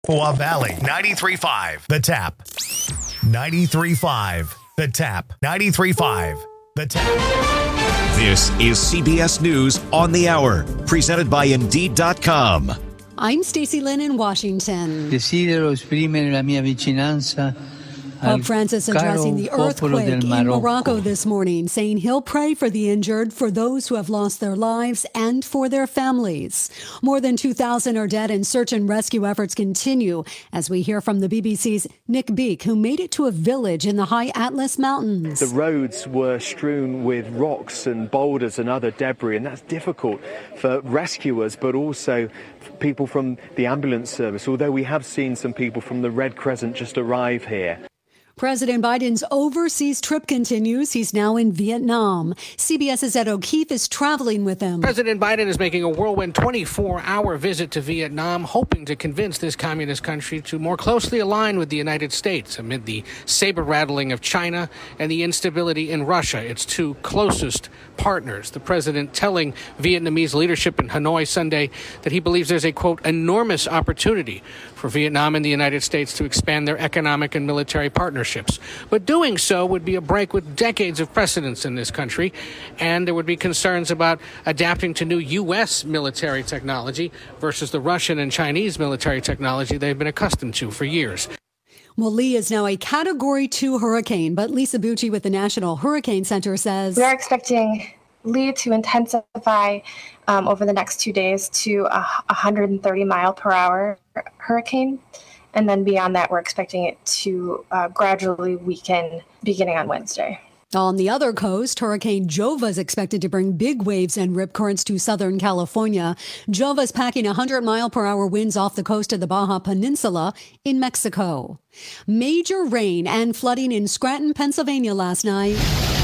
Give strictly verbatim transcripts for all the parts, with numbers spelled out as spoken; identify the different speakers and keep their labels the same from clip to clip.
Speaker 1: Chippewa Valley, ninety-three point five, The Tap. ninety-three point five, The Tap. ninety-three point five, The Tap.
Speaker 2: This is C B S News on the Hour, presented by Indeed dot com.
Speaker 3: I'm Stacey Lynn in Washington.
Speaker 4: Desidero esprimere la mia vicinanza.
Speaker 3: Pope Francis addressing the earthquake in Morocco this morning, saying he'll pray for the injured, for those who have lost their lives, and for their families. More than two thousand are dead, and search and rescue efforts continue, as we hear from the B B C's Nick Beake, who made it to a village in the high Atlas Mountains.
Speaker 5: The roads were strewn with rocks and boulders and other debris, and that's difficult for rescuers, but also people from the ambulance service, although we have seen some people from the Red Crescent just arrive here.
Speaker 3: President Biden's overseas trip continues. He's now in Vietnam. CBS's Ed O'Keefe is traveling with him.
Speaker 6: President Biden is making a whirlwind twenty-four hour visit to Vietnam, hoping to convince this communist country to more closely align with the United States amid the saber-rattling of China and the instability in Russia, its two closest partners. The president telling Vietnamese leadership in Hanoi Sunday that he believes there's a, quote, enormous opportunity for Vietnam and the United States to expand their economic and military partnerships. But doing so would be a break with decades of precedents in this country, and there would be concerns about adapting to new U S military technology versus the Russian and Chinese military technology they've been accustomed to for years.
Speaker 3: Well, Lee is now a Category two hurricane, but Lisa Bucci with the National Hurricane Center says
Speaker 7: we are expecting Lee to intensify um, over the next two days to a one hundred thirty mile per hour hurricane. And then beyond that, we're expecting it to uh, gradually weaken beginning on Wednesday.
Speaker 3: On the other coast, Hurricane Jova is expected to bring big waves and rip currents to Southern California. Jova is packing one hundred mile per hour winds off the coast of the Baja Peninsula in Mexico. Major rain and flooding in Scranton, Pennsylvania last night.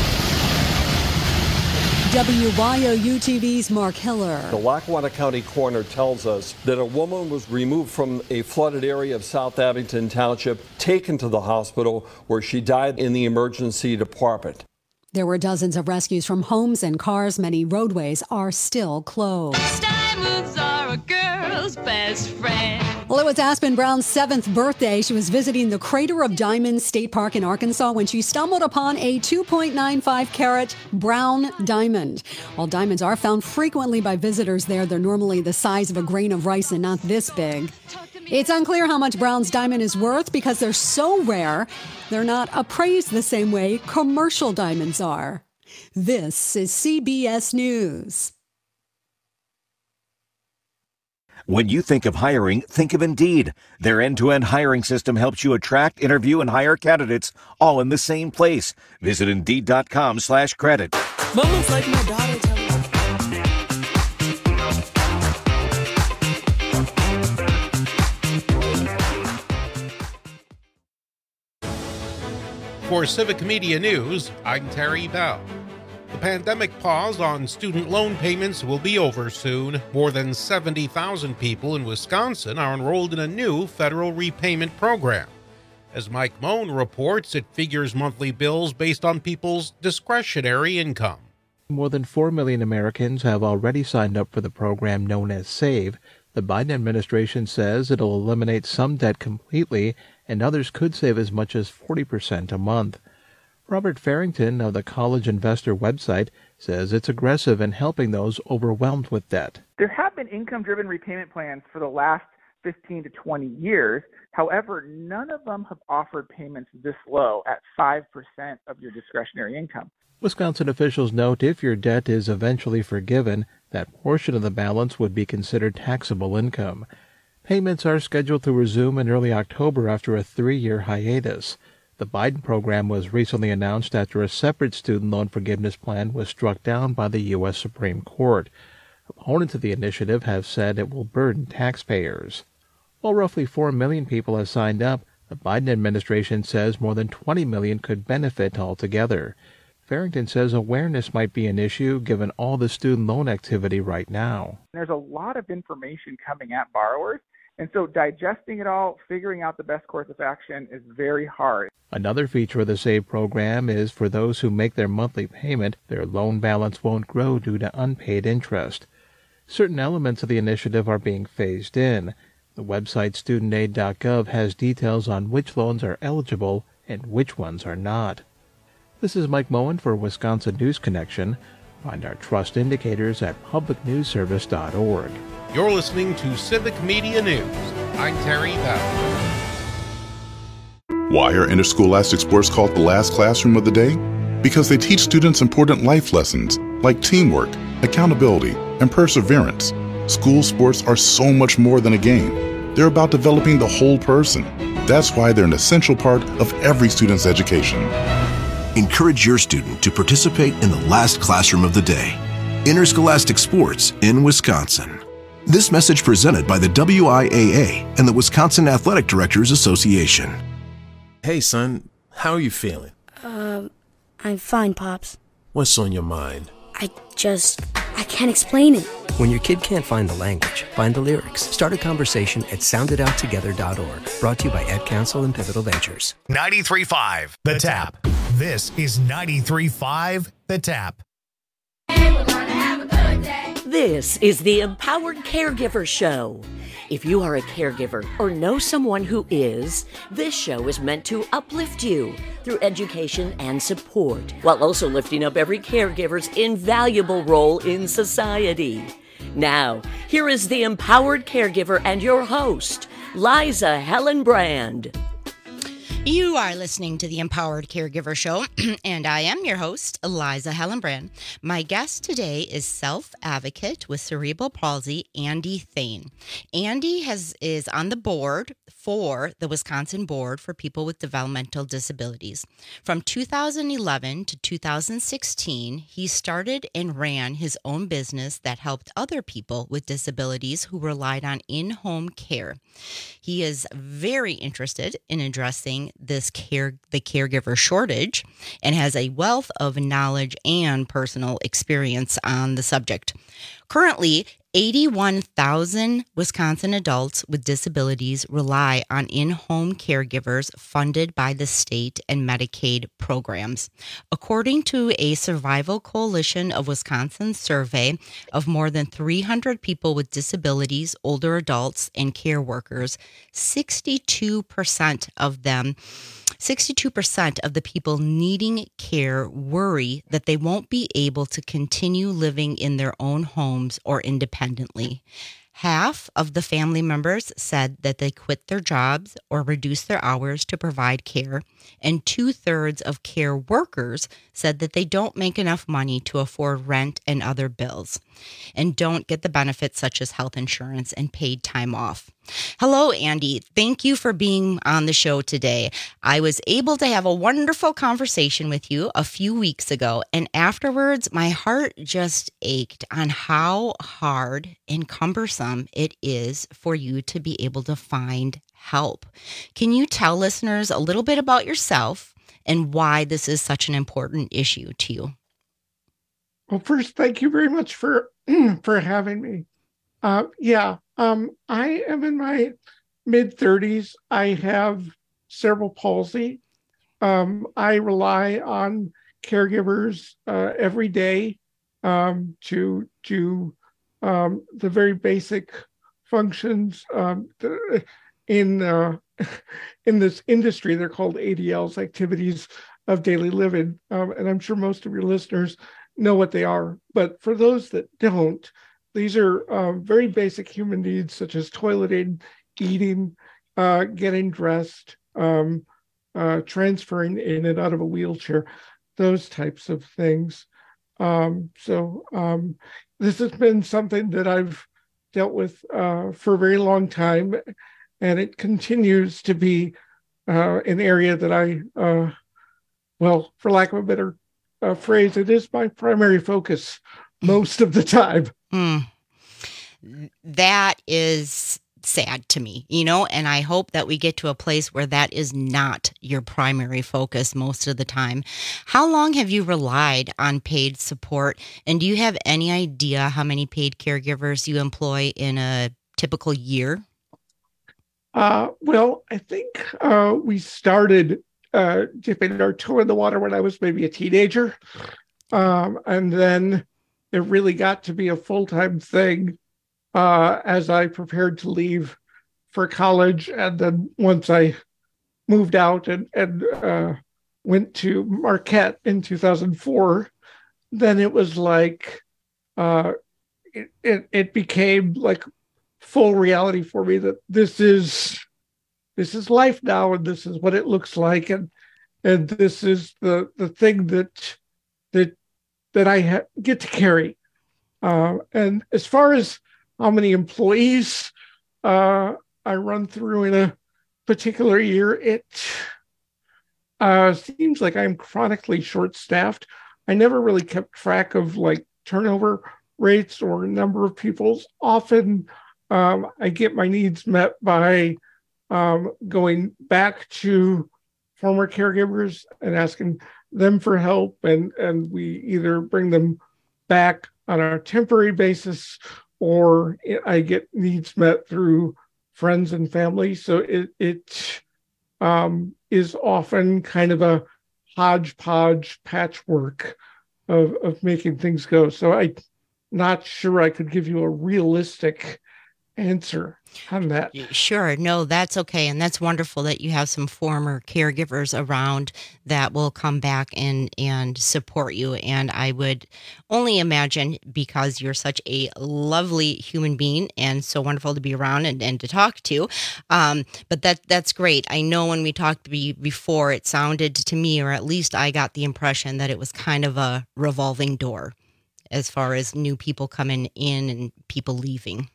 Speaker 3: W Y O U T V's Mark Hiller.
Speaker 8: The Lackawanna County coroner tells us that a woman was removed from a flooded area of South Abington Township, taken to the hospital, where she died in the emergency department.
Speaker 3: There were dozens of rescues from homes and cars. Many roadways are still closed.
Speaker 9: Diamonds are a girl's best friend.
Speaker 3: Well, it was Aspen Brown's seventh birthday. She was visiting the Crater of Diamonds State Park in Arkansas when she stumbled upon a two point nine five carat brown diamond. While diamonds are found frequently by visitors there, they're normally the size of a grain of rice and not this big. It's unclear how much Brown's diamond is worth because they're so rare, they're not appraised the same way commercial diamonds are. This is C B S News.
Speaker 2: When you think of hiring, think of Indeed. Their end-to-end hiring system helps you attract, interview, and hire candidates all in the same place. Visit Indeed dot com slash credit.
Speaker 10: Moments like my daughter tell me.
Speaker 11: For Civic Media News, I'm Terry Bell. The pandemic pause on student loan payments will be over soon. More than seventy thousand people in Wisconsin are enrolled in a new federal repayment program. As Mike Moan reports, it figures monthly bills based on people's discretionary income.
Speaker 12: More than four million Americans have already signed up for the program known as SAVE. The Biden administration says it'll eliminate some debt completely, and others could save as much as forty percent a month. Robert Farrington of the College Investor website says it's aggressive in helping those overwhelmed with debt.
Speaker 13: There have been income-driven repayment plans for the last fifteen to twenty years. However, none of them have offered payments this low at five percent of your discretionary income.
Speaker 12: Wisconsin officials note if your debt is eventually forgiven, that portion of the balance would be considered taxable income. Payments are scheduled to resume in early October after a three-year hiatus. The Biden program was recently announced after a separate student loan forgiveness plan was struck down by the U S Supreme Court. Opponents of the initiative have said it will burden taxpayers. While roughly four million people have signed up, the Biden administration says more than twenty million could benefit altogether. Farrington says awareness might be an issue given all the student loan activity right now.
Speaker 13: There's a lot of information coming at borrowers, and so digesting it all, figuring out the best course of action is very hard.
Speaker 12: Another feature of the SAVE program is for those who make their monthly payment, their loan balance won't grow due to unpaid interest. Certain elements of the initiative are being phased in. The website student aid dot gov has details on which loans are eligible and which ones are not. This is Mike Moen for Wisconsin News Connection. Find our trust indicators at public news service dot org.
Speaker 11: You're listening to Civic Media News. I'm Terry Bell.
Speaker 14: Why are interscholastic sports called the last classroom of the day? Because they teach students important life lessons like teamwork, accountability, and perseverance. School sports are so much more than a game. They're about developing the whole person. That's why they're an essential part of every student's education.
Speaker 15: Encourage your student to participate in the last classroom of the day. Interscholastic sports in Wisconsin. This message presented by the W I A A and the Wisconsin Athletic Directors Association.
Speaker 16: Hey, son, how are you feeling?
Speaker 17: Um, I'm fine, Pops.
Speaker 16: What's on your mind?
Speaker 17: I just, I can't explain it.
Speaker 18: When your kid can't find the language, find the lyrics. Start a conversation at sound it out together dot org. Brought to you by Ed Council and Pivotal Ventures.
Speaker 1: ninety-three point five The Tap. This is ninety-three point five The Tap.
Speaker 19: This is the Empowered Caregiver Show. If you are a caregiver or know someone who is, this show is meant to uplift you through education and support, while also lifting up every caregiver's invaluable role in society. Now, here is the Empowered Caregiver and your host, Liza Hellenbrand.
Speaker 20: You are listening to the Empowered Caregiver Show, and I am your host, Liza Hellenbrand. My guest today is self-advocate with cerebral palsy, Andy Thane. Andy has is on the board for the Wisconsin Board for People with Developmental Disabilities. From two thousand eleven to two thousand sixteen, he started and ran his own business that helped other people with disabilities who relied on in-home care. He is very interested in addressing this care, the caregiver shortage, and has a wealth of knowledge and personal experience on the subject. Currently, eighty-one thousand Wisconsin adults with disabilities rely on in-home caregivers funded by the state and Medicaid programs. According to a Survival Coalition of Wisconsin survey of more than three hundred people with disabilities, older adults, and care workers, sixty-two percent of them sixty-two percent of the people needing care worry that they won't be able to continue living in their own homes or independently. Half of the family members said that they quit their jobs or reduced their hours to provide care, and two-thirds of care workers said that they don't make enough money to afford rent and other bills, and don't get the benefits such as health insurance and paid time off. Hello, Andy. Thank you for being on the show today. I was able to have a wonderful conversation with you a few weeks ago, and afterwards, my heart just ached on how hard and cumbersome it is for you to be able to find help. Can you tell listeners a little bit about yourself and why this is such an important issue to you?
Speaker 21: Well, first, thank you very much for for having me. Uh, yeah, um, I am in my mid thirties. I have cerebral palsy. Um, I rely on caregivers uh, every day um, to do um, the very basic functions um, in uh, in this industry. They're called A D Ls, activities of daily living, um, and I'm sure most of your listeners know what they are. But for those that don't, these are uh, very basic human needs such as toileting, eating, uh, getting dressed, um, uh, transferring in and out of a wheelchair, those types of things. Um, so um, this has been something that I've dealt with uh, for a very long time, and it continues to be uh, an area that I, uh, well, for lack of a better uh, phrase, it is my primary focus most of the time.
Speaker 20: Mm. That is sad to me, you know, and I hope that we get to a place where that is not your primary focus most of the time. How long have you relied on paid support? And do you have any idea how many paid caregivers you employ in a typical year?
Speaker 21: Uh, well, I think uh, we started uh, dipping our toe in the water when I was maybe a teenager. Um, and then it really got to be a full-time thing uh, as I prepared to leave for college, and then once I moved out and and uh, went to Marquette in two thousand four, then it was like uh, it, it it became like full reality for me that this is this is life now, and this is what it looks like, and and this is the the thing that that that I ha- get to carry. Uh, and as far as how many employees uh, I run through in a particular year, it uh, seems like I'm chronically short-staffed. I never really kept track of like turnover rates or number of people. Often um, I get my needs met by um, going back to former caregivers and asking them for help, and and we either bring them back on a temporary basis, or I get needs met through friends and family. So it it um, is often kind of a hodgepodge patchwork of of making things go. So I'm not sure I could give you a realistic answer on that.
Speaker 20: Sure. No, that's okay. And that's wonderful that you have some former caregivers around that will come back and, and support you. And I would only imagine, because you're such a lovely human being and so wonderful to be around and, and to talk to. Um, but that that's great. I know when we talked be, before, it sounded to me, or at least I got the impression, that it was kind of a revolving door as far as new people coming in and people leaving.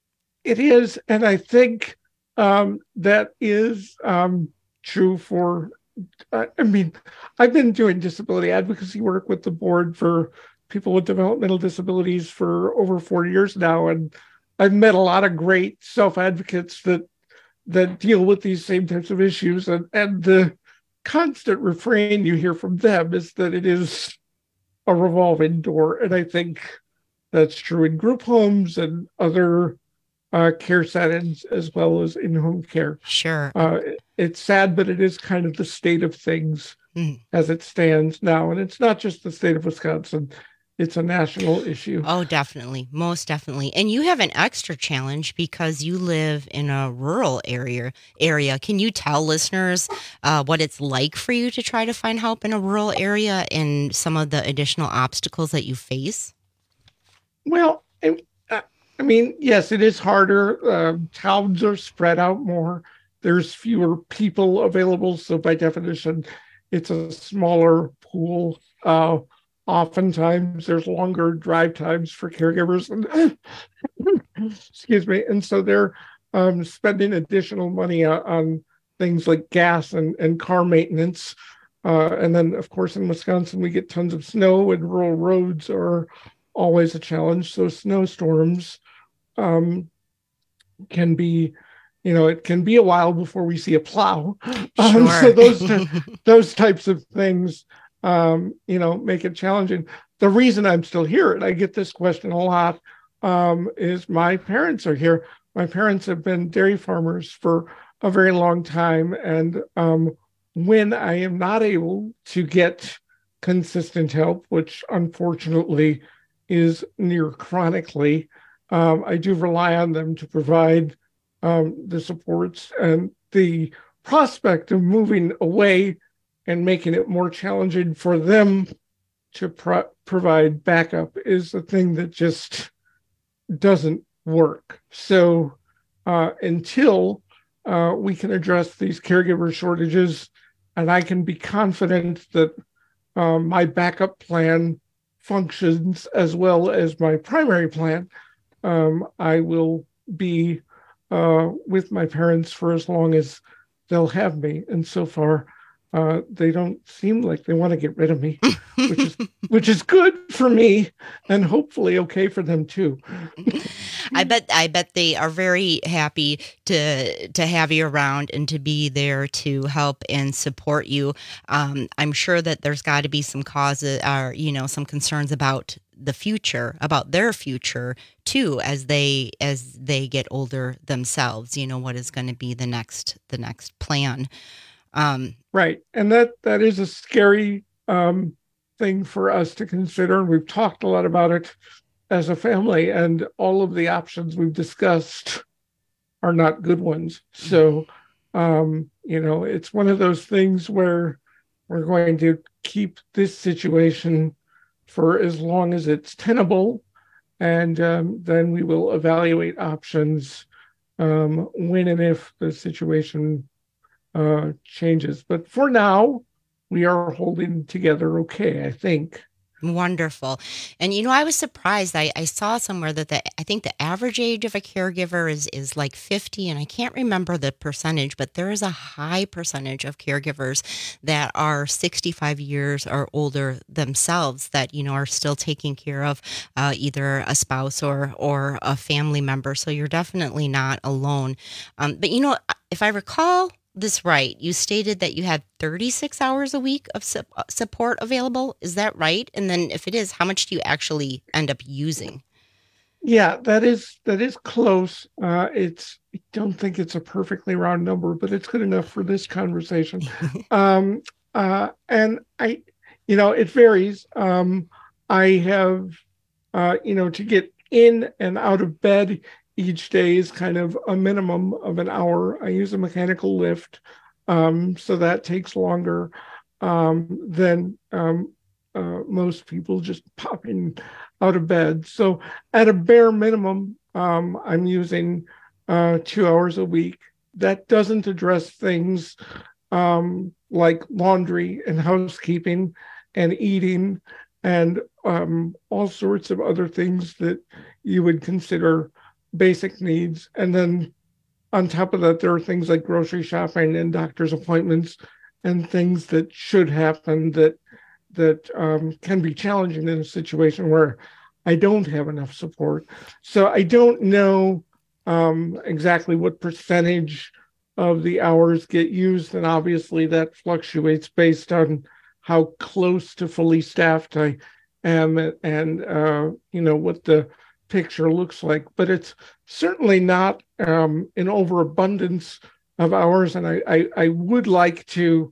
Speaker 21: It is, and I think um, that is um, true for, uh, I mean, I've been doing disability advocacy work with the board for people with developmental disabilities for over four years now, and I've met a lot of great self-advocates that that deal with these same types of issues, and, and the constant refrain you hear from them is that it is a revolving door, and I think that's true in group homes and other Uh, care settings, as well as in-home care.
Speaker 20: Sure.
Speaker 21: Uh, it, it's sad, but it is kind of the state of things
Speaker 20: mm.
Speaker 21: as it stands now. And it's not just the state of Wisconsin. It's a national issue.
Speaker 20: Oh, definitely. Most definitely. And you have an extra challenge because you live in a rural area. Area. Can you tell listeners uh, what it's like for you to try to find help in a rural area and some of the additional obstacles that you face?
Speaker 21: Well, it, I mean, yes, it is harder. Uh, towns are spread out more. There's fewer people available. So by definition, it's a smaller pool. Uh, oftentimes, there's longer drive times for caregivers. And, excuse me. And so they're um, spending additional money on, on things like gas and, and car maintenance. Uh, and then, of course, in Wisconsin, we get tons of snow, and rural roads are always a challenge. So snowstorms um, can be, you know, it can be a while before we see a plow. Um,
Speaker 20: Sure.
Speaker 21: so those those types of things, um, you know, make it challenging. The reason I'm still here, and I get this question a lot, um, is my parents are here. My parents have been dairy farmers for a very long time, and um, when I am not able to get consistent help, which unfortunately is near chronically, um, I do rely on them to provide um, the supports, and the prospect of moving away and making it more challenging for them to pro- provide backup is the thing that just doesn't work. So uh, until uh, we can address these caregiver shortages, and I can be confident that um, my backup plan functions as well as my primary plan, um, I will be uh, with my parents for as long as they'll have me. And so far, uh, they don't seem like they want to get rid of me, which is which is good for me and hopefully okay for them too.
Speaker 20: I bet I bet they are very happy to to have you around and to be there to help and support you. Um, I'm sure that there's got to be some causes or you know some concerns about the future, about their future too, as they as they get older themselves. You know, what is going to be the next the next plan. Um,
Speaker 21: right, and that that is a scary um, thing for us to consider. And we've talked a lot about it as a family, and all of the options we've discussed are not good ones. So, um, you know, it's one of those things where we're going to keep this situation for as long as it's tenable, and um, then we will evaluate options um, when and if the situation uh, changes. But for now, we are holding together okay, I think.
Speaker 20: Wonderful. And, you know, I was surprised. I, I saw somewhere that the, I think the average age of a caregiver is, is like fifty, and I can't remember the percentage, but there is a high percentage of caregivers that are sixty-five years or older themselves that, you know, are still taking care of uh, either a spouse or, or a family member. So you're definitely not alone. Um, but, you know, if I recall this right, you stated that you had thirty-six hours a week of su- support available. Is that right? And then if it is, how much do you actually end up using?
Speaker 21: Yeah, that is that is close. Uh, it's I don't think it's a perfectly round number, but it's good enough for this conversation. um, uh, and I, you know, it varies. Um, I have, uh, you know, to get in and out of bed each day is kind of a minimum of an hour. I use a mechanical lift, um, so that takes longer um, than um, uh, most people just popping out of bed. So at a bare minimum, um, I'm using uh, two hours a week. That doesn't address things um, like laundry and housekeeping and eating and um, all sorts of other things that you would consider basic needs. And then on top of that, there are things like grocery shopping and doctor's appointments and things that should happen that that um, can be challenging in a situation where I don't have enough support. So I don't know um, exactly what percentage of the hours get used. And obviously that fluctuates based on how close to fully staffed I am and, uh, you know, what the picture looks like, but it's certainly not um, an overabundance of hours. And I, I, I would like to,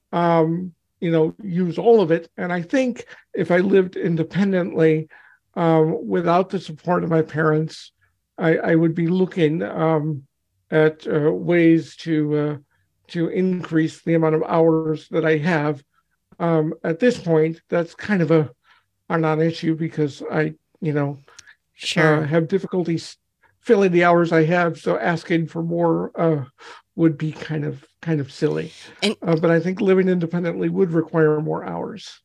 Speaker 21: um, you know, use all of it. And I think if I lived independently um, without the support of my parents, I, I would be looking um, at uh, ways to uh, to increase the amount of hours that I have. Um, at this point, that's kind of a, a non-issue because I, you know,
Speaker 20: Sure.
Speaker 21: Uh, have difficulties filling the hours I have, so asking for more uh, would be kind of kind of silly.
Speaker 20: And,
Speaker 21: uh, but I think living independently would require more hours.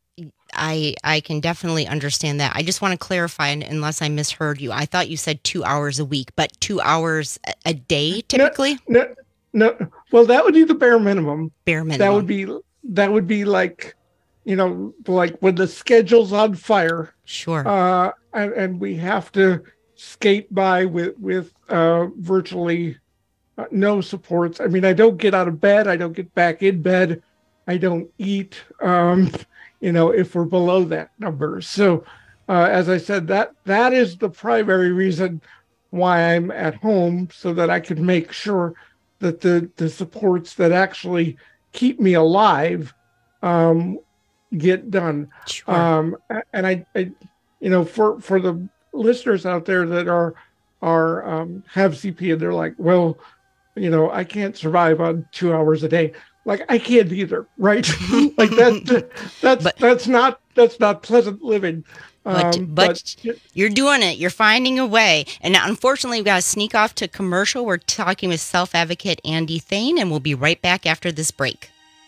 Speaker 20: I I can definitely understand that. I just want to clarify, unless I misheard you. I thought you said two hours a week, but two hours a day typically?
Speaker 21: No, no, no. Well, that would be the bare minimum.
Speaker 20: Bare minimum.
Speaker 21: That would be that would be like, you know, like when the schedule's on fire.
Speaker 20: Sure.
Speaker 21: Uh, and, and we have to skate by with with uh, virtually uh, no supports. I mean, I don't get out of bed. I don't get back in bed. I don't eat. Um, you know, if we're below that number. So, uh, as I said, that that is the primary reason why I'm at home, so that I can make sure that the the supports that actually keep me alive um, get done.
Speaker 20: Sure.
Speaker 21: Um, and I, I, you know, for, for the listeners out there that are, are, um, have C P and they're like, well, you know, I can't survive on two hours a day. Like I can't either. Right. Like that, that's,
Speaker 20: but,
Speaker 21: that's not, that's not pleasant living.
Speaker 20: But,
Speaker 21: um,
Speaker 20: but,
Speaker 21: but
Speaker 20: you're doing it. You're finding a way. And unfortunately, we've got to sneak off to commercial. We're talking with self-advocate Andy Thane, and we'll be right back after this break.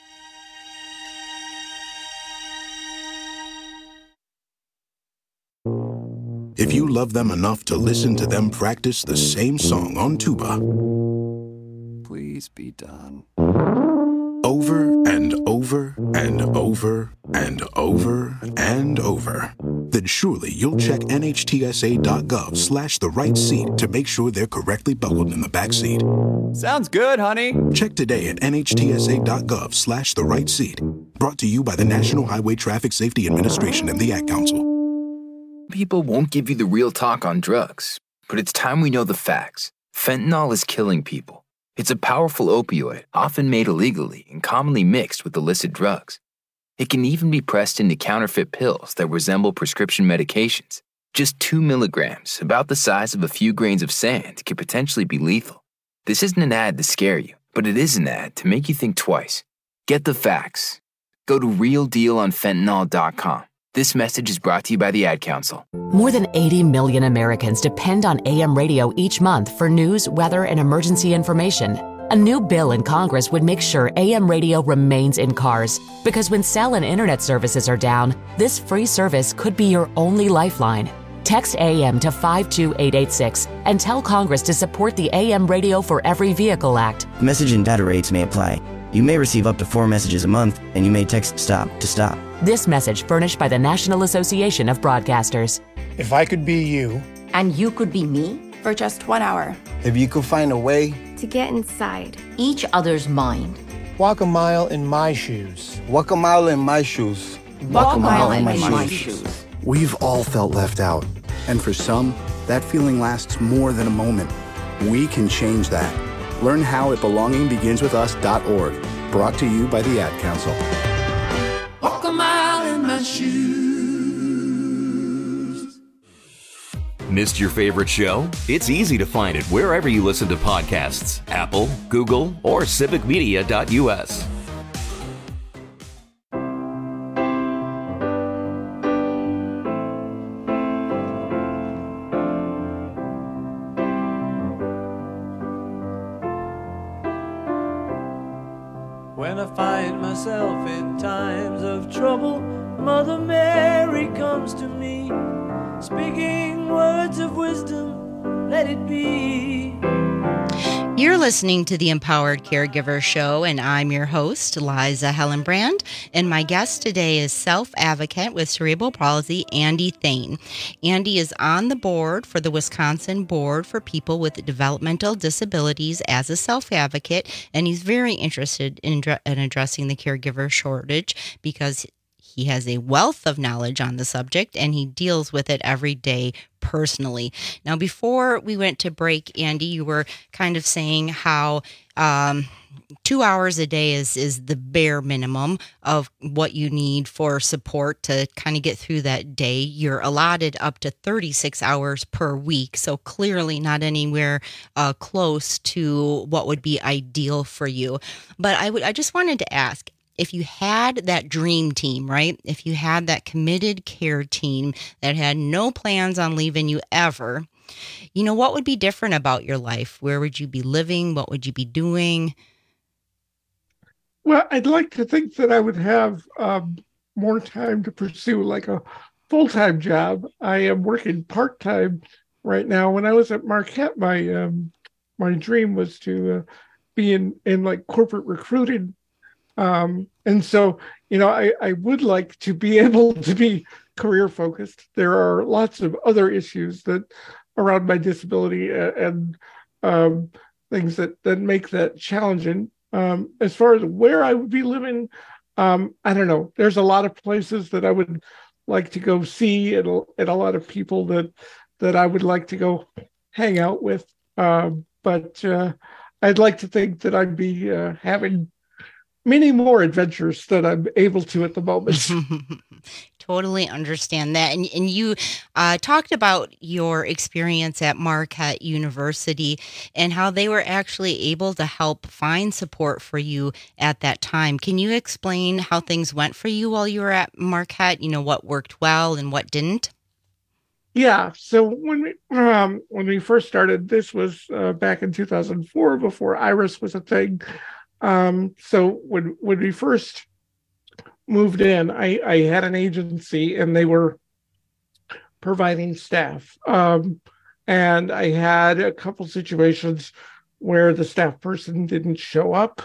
Speaker 15: If you love them enough to listen to them practice the same song on tuba,
Speaker 4: please be done.
Speaker 15: Over and over and over and over and over, then surely you'll check nhtsa.gov slash the right seat to make sure they're correctly buckled in the back seat.
Speaker 4: Sounds good, honey.
Speaker 15: Check today at nhtsa.gov slash the right seat. Brought to you by the National Highway Traffic Safety Administration and the Ad Council.
Speaker 4: People won't give you the real talk on drugs, but it's time we know the facts. Fentanyl is killing people. It's a powerful opioid, often made illegally and commonly mixed with illicit drugs. It can even be pressed into counterfeit pills that resemble prescription medications. Just two milligrams, about the size of a few grains of sand, can potentially be lethal. This isn't an ad to scare you, but it is an ad to make you think twice. Get the facts. Go to real deal on fentanyl dot com. This message is brought to you by the Ad Council.
Speaker 5: More than eighty million Americans depend on A M radio each month for news, weather, and emergency information. A new bill in Congress would make sure A M radio remains in cars, because when cell and internet services are down, this free service could be your only lifeline. Text A M to five two eight eight six and tell Congress to support the A M Radio for Every Vehicle Act.
Speaker 22: Message and data rates may apply. You may receive up to four messages a month, and you may text STOP to stop.
Speaker 5: This message furnished by the National Association of Broadcasters.
Speaker 23: If I could be you.
Speaker 24: And you could be me?
Speaker 25: For just one hour.
Speaker 23: If you could find a way.
Speaker 25: To get inside.
Speaker 24: Each other's mind.
Speaker 23: Walk a mile in my shoes. Walk a mile in my shoes.
Speaker 24: Walk, Walk a mile, mile in, in my, my shoes. shoes.
Speaker 26: We've all felt left out. And for some, that feeling lasts more than a moment. We can change that. Learn how at belonging begins with us dot org. Brought to you by the Ad Council.
Speaker 27: Walk a mile in my shoes.
Speaker 28: Missed your favorite show? It's easy to find it wherever you listen to podcasts. Apple, Google, or civic media dot U S.
Speaker 29: When I find myself in times of trouble, Mother Mary comes to me, speaking words of wisdom, let it be.
Speaker 20: You're listening to the Empowered Caregiver Show, and I'm your host, Liza Hellenbrand, and my guest today is self-advocate with cerebral palsy, Andy Thane. Andy is on the board for the Wisconsin Board for People with Developmental Disabilities as a self-advocate, and he's very interested in, in addressing the caregiver shortage because he has a wealth of knowledge on the subject, and he deals with it every day personally. Now, before we went to break, Andy, you were kind of saying how um, two hours a day is, is the bare minimum of what you need for support to kind of get through that day. You're allotted up to thirty-six hours per week, so clearly not anywhere uh, close to what would be ideal for you. But I would, I just wanted to ask, if you had that dream team, right? If you had that committed care team that had no plans on leaving you ever, you know, what would be different about your life? Where would you be living? What would you be doing?
Speaker 21: Well, I'd like to think that I would have um, more time to pursue like a full-time job. I am working part-time right now. When I was at Marquette, my um, my dream was to uh, be in, in like corporate recruiting. Um, and so, you know, I, I would like to be able to be career focused. There are lots of other issues that around my disability and um, things that, that make that challenging. Um, as far as where I would be living, um, I don't know. There's a lot of places that I would like to go see and, and a lot of people that, that I would like to go hang out with. Um, but uh, I'd like to think that I'd be uh, having many more adventures than I'm able to at the moment.
Speaker 20: Totally understand that. And, and you uh, talked about your experience at Marquette University and how they were actually able to help find support for you at that time. Can you explain how things went for you while you were at Marquette? You know, what worked well and what didn't?
Speaker 21: Yeah. So when we um, when we first started, this was uh, back in two thousand four, before IRIS was a thing. Um, so when when we first moved in, I, I had an agency and they were providing staff. Um, and I had a couple situations where the staff person didn't show up.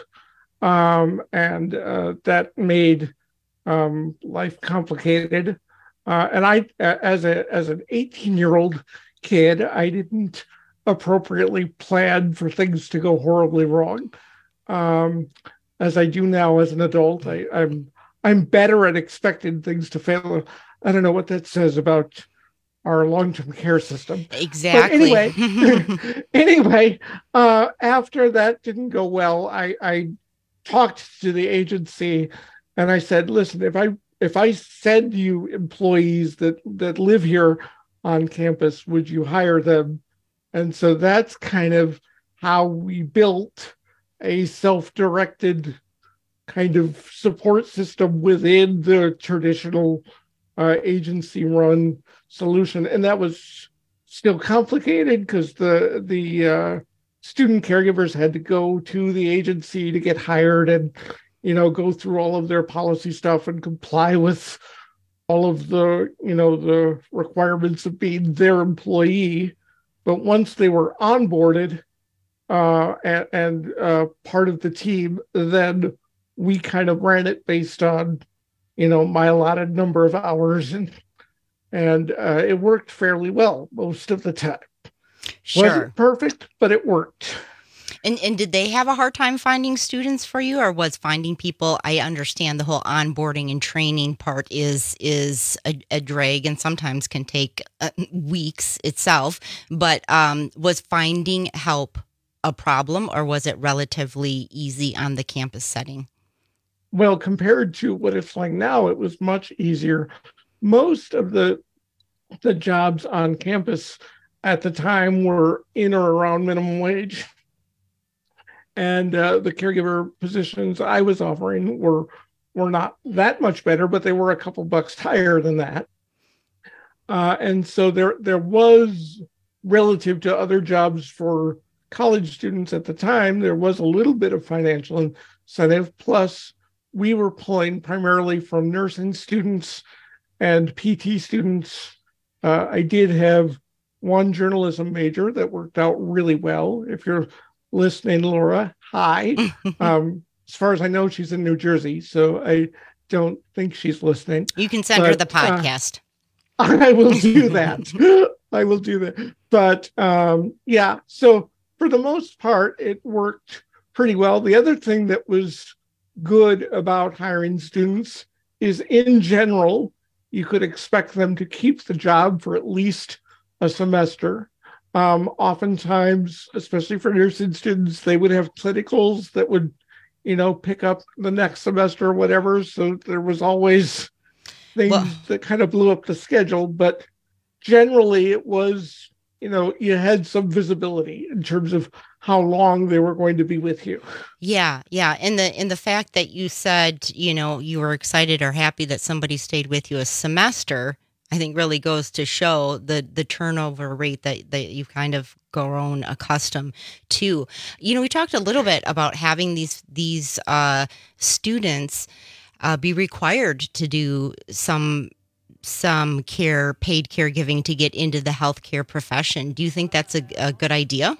Speaker 21: Um, and uh, that made um, life complicated. Uh, and I, as a as an eighteen-year-old kid, I didn't appropriately plan for things to go horribly wrong. Um, as I do now as an adult, I, I'm I'm better at expecting things to fail. I don't know what that says about our long-term care system.
Speaker 20: Exactly.
Speaker 21: But anyway, anyway, uh, after that didn't go well, I, I talked to the agency and I said, listen, if I if I send you employees that, that live here on campus, would you hire them? And so that's kind of how we built a self-directed kind of support system within the traditional uh, agency-run solution. And that was still complicated because the the uh, student caregivers had to go to the agency to get hired and, you know, go through all of their policy stuff and comply with all of the, you know, the requirements of being their employee. But once they were onboarded uh, and, and uh, part of the team, then we kind of ran it based on, you know, my allotted number of hours, and and uh, it worked fairly well most of the time.
Speaker 20: Sure.
Speaker 21: Wasn't perfect, but it worked.
Speaker 20: And and did they have a hard time finding students for you, or was finding people? I understand the whole onboarding and training part is is a, a drag and sometimes can take uh, weeks itself. But um, was finding help a problem, or was it relatively easy on the campus setting?
Speaker 21: Well, compared to what it's like now, it was much easier. Most of the the jobs on campus at the time were in or around minimum wage. And uh, the caregiver positions I was offering were were not that much better, but they were a couple bucks higher than that. Uh, and so there there was, relative to other jobs for college students at the time, there was a little bit of financial incentive. Plus, we were pulling primarily from nursing students and P T students. Uh, I did have one journalism major that worked out really well. If you're listening, Laura, hi. um, as far as I know, she's in New Jersey, so I don't think she's listening.
Speaker 20: You can send but, her the podcast.
Speaker 21: Uh, I will do that. I will do that. But um, yeah, so for the most part, it worked pretty well. The other thing that was good about hiring students is, in general, you could expect them to keep the job for at least a semester. Um, oftentimes, especially for nursing students, they would have clinicals that would, you know, pick up the next semester or whatever. So there was always things well, that kind of blew up the schedule. But generally, it was, you know, you had some visibility in terms of how long they were going to be with you.
Speaker 20: Yeah, yeah. And the and the fact that you said, you know, you were excited or happy that somebody stayed with you a semester, I think really goes to show the the turnover rate that, that you've kind of grown accustomed to. You know, we talked a little bit about having these these uh, students uh, be required to do some some care, paid caregiving to get into the healthcare profession. Do you think that's a, a good idea?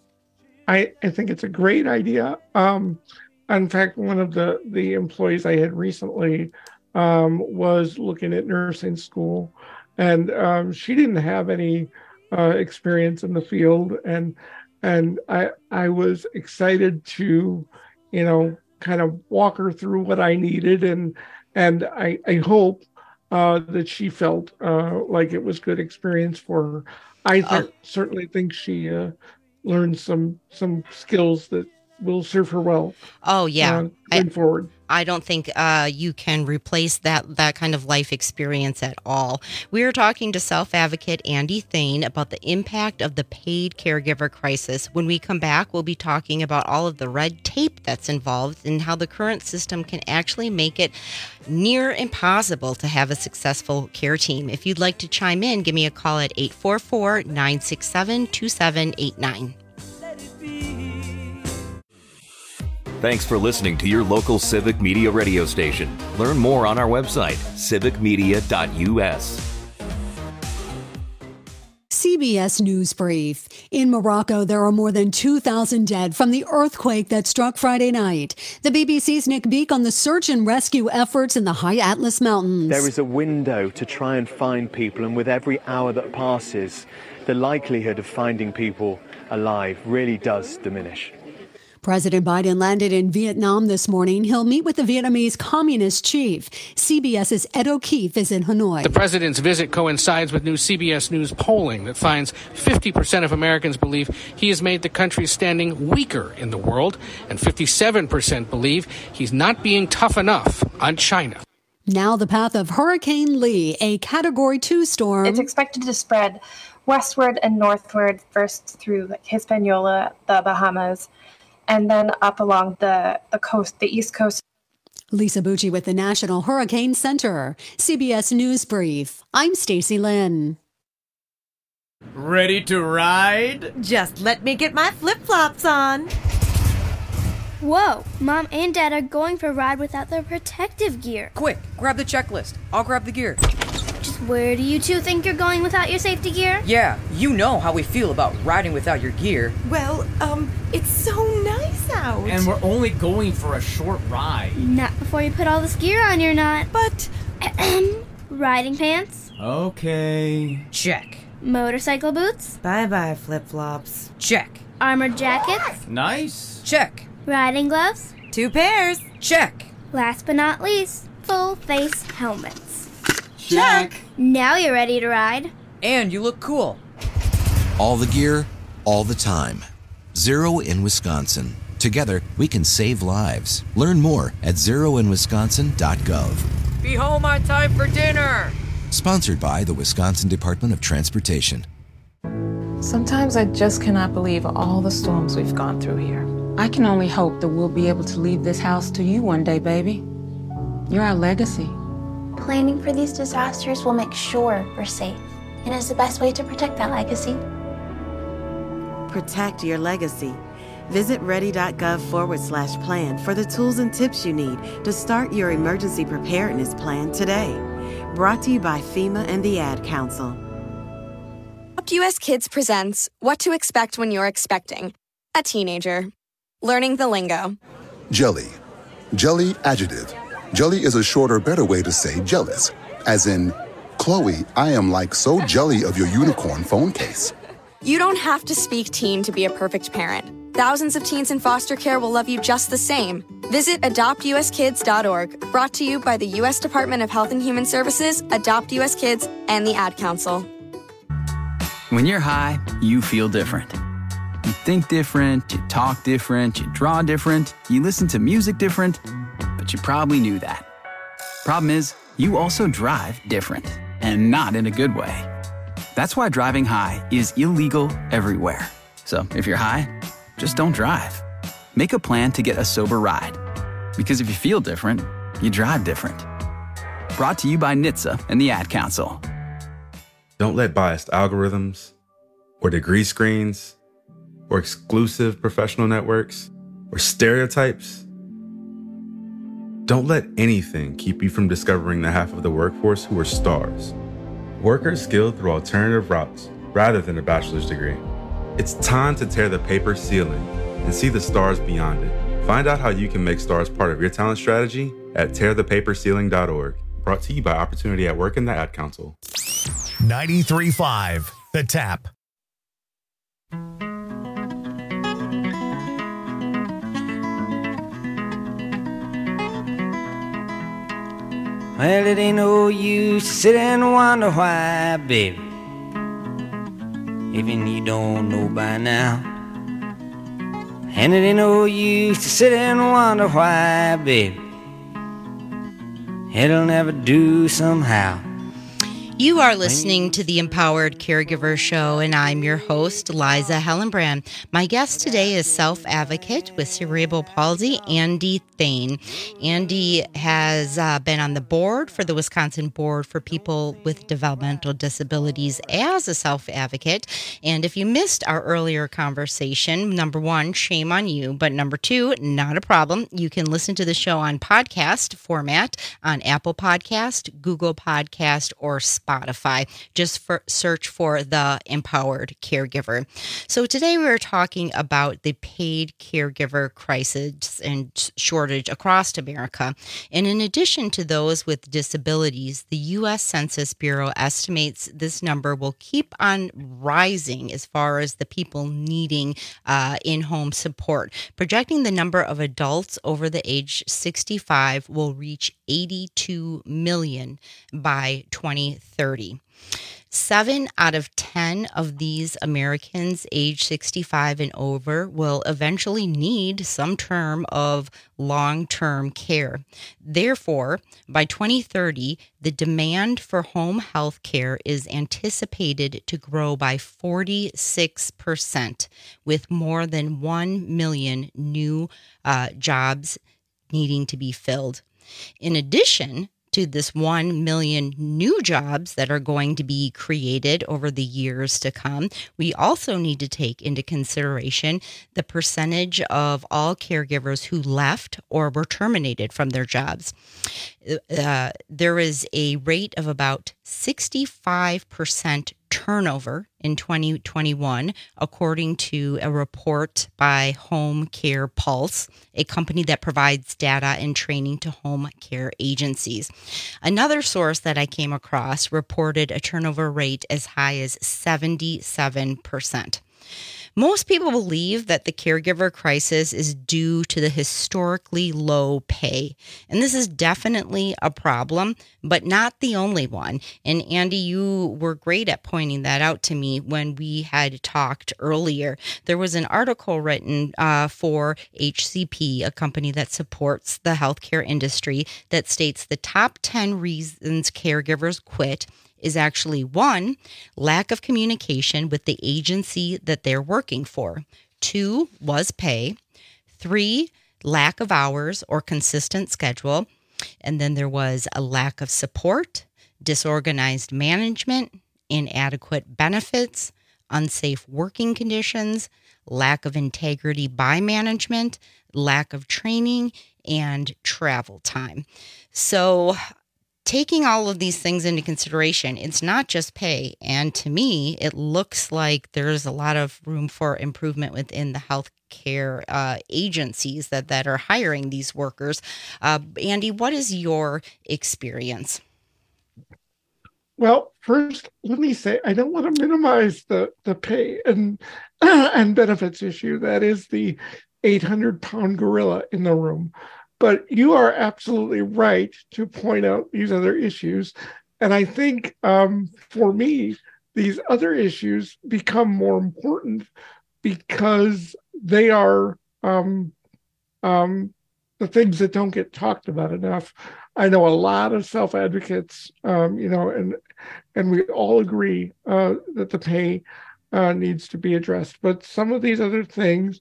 Speaker 21: I, I think it's a great idea. Um, in fact, one of the, the employees I had recently um, was looking at nursing school, and um, she didn't have any uh, experience in the field. And and I I was excited to, you know, kind of walk her through what I needed. And, and I, I hope uh, that she felt uh, like it was good experience for her. I th- oh. certainly think she uh, learn some some skills that will serve her well.
Speaker 20: Oh yeah,
Speaker 21: uh, going
Speaker 20: I,
Speaker 21: forward.
Speaker 20: I don't think uh, you can replace that that kind of life experience at all. We are talking to self-advocate Andy Thane about the impact of the paid caregiver crisis. When we come back, we'll be talking about all of the red tape that's involved and how the current system can actually make it near impossible to have a successful care team. If you'd like to chime in, give me a call at eight four four, nine six seven, two seven eight nine.
Speaker 28: Thanks for listening to your local Civic Media radio station. Learn more on our website, civic media dot u s.
Speaker 2: C B S News Brief. In Morocco, there are more than two thousand dead from the earthquake that struck Friday night. The B B C's Nick Beak on the search and rescue efforts in the High Atlas Mountains.
Speaker 3: There is a window to try and find people, and with every hour that passes, the likelihood of finding people alive really does diminish.
Speaker 2: President Biden landed in Vietnam this morning. He'll meet with the Vietnamese Communist chief. CBS's Ed O'Keefe is in Hanoi.
Speaker 6: The president's visit coincides with new C B S News polling that finds fifty percent of Americans believe he has made the country's standing weaker in the world, and fifty-seven percent believe he's not being tough enough on China.
Speaker 2: Now the path of Hurricane Lee, a Category two storm.
Speaker 7: It's expected to spread westward and northward, first through like Hispaniola, the Bahamas, and then up along the, the coast, the east coast.
Speaker 2: Lisa Bucci with the National Hurricane Center. C B S News Brief. I'm Stacy Lynn.
Speaker 8: Ready to ride?
Speaker 9: Just let me get my flip-flops on.
Speaker 25: Whoa, Mom and Dad are going for a ride without their protective gear.
Speaker 10: Quick, grab the checklist. I'll grab the gear.
Speaker 25: Just where do you two think you're going without your safety gear?
Speaker 10: Yeah, you know how we feel about riding without your gear.
Speaker 9: Well, um, it's so nice out.
Speaker 8: And we're only going for a short ride.
Speaker 25: Not before you put all this gear on, you're not.
Speaker 9: But,
Speaker 25: riding pants?
Speaker 8: Okay.
Speaker 10: Check.
Speaker 25: Motorcycle boots?
Speaker 9: Bye-bye, flip-flops.
Speaker 10: Check.
Speaker 25: Armored jackets?
Speaker 8: Nice.
Speaker 10: Check.
Speaker 25: Riding gloves?
Speaker 9: Two pairs.
Speaker 10: Check.
Speaker 25: Last but not least, full face helmets.
Speaker 8: Check.
Speaker 25: Now you're ready to ride.
Speaker 10: And you look cool.
Speaker 11: All the gear, all the time. Zero in Wisconsin. Together, we can save lives. Learn more at zero in wisconsin dot gov.
Speaker 10: Be home on time for dinner.
Speaker 11: Sponsored by the Wisconsin Department of Transportation.
Speaker 12: Sometimes I just cannot believe all the storms we've gone through here. I can only hope that we'll be able to leave this house to you one day, baby. You're our legacy.
Speaker 25: Planning for these disasters will make sure we're safe, and is the best way to protect that legacy.
Speaker 13: Protect your legacy. Visit ready.gov forward slash plan for the tools and tips you need to start your emergency preparedness plan today. Brought to you by FEMA and the Ad Council.
Speaker 14: Adopt U S Kids presents What to Expect When You're Expecting a Teenager. Learning the lingo.
Speaker 16: Jelly. Jelly adjective. Jelly is a shorter, better way to say jealous. As in, Chloe, I am like so jelly of your unicorn phone case.
Speaker 14: You don't have to speak teen to be a perfect parent. Thousands of teens in foster care will love you just the same. Visit adopt u s kids dot org. Brought to you by the U S Department of Health and Human Services, Adopt U S Kids, and the Ad Council.
Speaker 4: When you're high, you feel different. You think different, you talk different, you draw different, you listen to music different, but you probably knew that. Problem is, you also drive different, and not in a good way. That's why driving high is illegal everywhere. So if you're high, just don't drive. Make a plan to get a sober ride. Because if you feel different, you drive different. Brought to you by N H T S A and the Ad Council.
Speaker 30: Don't let biased algorithms, or degree screens, or exclusive professional networks, or stereotypes. Don't let anything keep you from discovering the half of the workforce who are stars. Workers skilled through alternative routes rather than a bachelor's degree. It's time to tear the paper ceiling and see the stars beyond it. Find out how you can make stars part of your talent strategy at tear the paper ceiling dot org. Brought to you by Opportunity at Work and the Ad Council.
Speaker 1: ninety-three point five The Tap.
Speaker 31: Well, it ain't no use to sit and wonder why, baby. Even you don't know by now. And it ain't no use to sit and wonder why, baby. It'll never do somehow.
Speaker 20: You are listening to the Empowered Caregiver Show, and I'm your host, Liza Hellenbrand. My guest today is self-advocate with cerebral palsy, Andy Thane. Andy has uh, been on the board for the Wisconsin Board for People with Developmental Disabilities as a self-advocate. And if you missed our earlier conversation, number one, shame on you. But number two, not a problem. You can listen to the show on podcast format on Apple Podcast, Google Podcast, or Spotify. Spotify. Just for, search for the Empowered Caregiver. So today we are talking about the paid caregiver crisis and shortage across America. And in addition to those with disabilities, the U S Census Bureau estimates this number will keep on rising as far as the people needing uh, in-home support, projecting the number of adults over the age sixty-five will reach eighty-two million by twenty thirty. thirty. Seven out of ten of these Americans age sixty-five and over will eventually need some term of long-term care. Therefore, by twenty thirty, the demand for home health care is anticipated to grow by forty-six percent, with more than one million new uh, jobs needing to be filled. In addition to this one million new jobs that are going to be created over the years to come, we also need to take into consideration the percentage of all caregivers who left or were terminated from their jobs. Uh, there is a rate of about sixty-five percent turnover in twenty twenty-one, according to a report by Home Care Pulse, a company that provides data and training to home care agencies. Another source that I came across reported a turnover rate as high as seventy-seven percent. Most people believe that the caregiver crisis is due to the historically low pay. And this is definitely a problem, but not the only one. And Andy, you were great at pointing that out to me when we had talked earlier. There was an article written uh, for H C P, a company that supports the healthcare industry, that states the top ten reasons caregivers quit is actually one, lack of communication with the agency that they're working for. Two was pay. Three, lack of hours or consistent schedule. And then there was a lack of support, disorganized management, inadequate benefits, unsafe working conditions, lack of integrity by management, lack of training, and travel time. So taking all of these things into consideration, it's not just pay. And to me, it looks like there's a lot of room for improvement within the healthcare uh, agencies that, that are hiring these workers. Uh, Andy, what is your experience?
Speaker 21: Well, first, let me say, I don't want to minimize the, the pay and, and benefits issue. That is the eight hundred pound gorilla in the room. But you are absolutely right to point out these other issues. And I think um, for me, these other issues become more important because they are um, um, the things that don't get talked about enough. I know a lot of self-advocates, um, you know, and and we all agree uh, that the pay uh, needs to be addressed. But some of these other things,